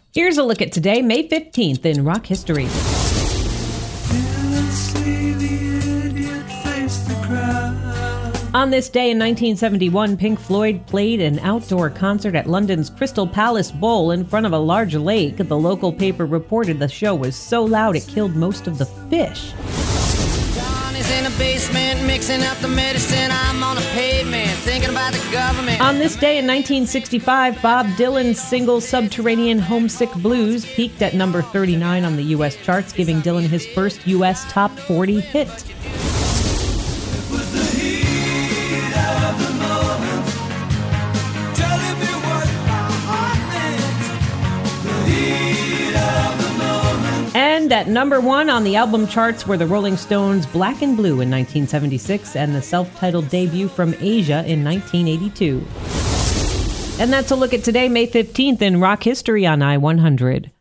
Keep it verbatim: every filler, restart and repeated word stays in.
Here's a look at today, May fifteenth, in rock history. On this day in nineteen seventy-one, Pink Floyd played an outdoor concert at London's Crystal Palace Bowl in front of a large lake. The local paper reported the show was so loud it killed most of the fish. John is in the basement mixing up the medicine. I'm on the pavement thinking about the government. On this day in nineteen sixty-five, Bob Dylan's single Subterranean Homesick Blues peaked at number thirty-nine on the U S charts, giving Dylan his first U S top forty hit. And at number one on the album charts were the Rolling Stones' Black and Blue in nineteen seventy-six and the self-titled debut from Asia in nineteen eighty-two. And that's a look at today, May fifteenth, in rock history on I one hundred.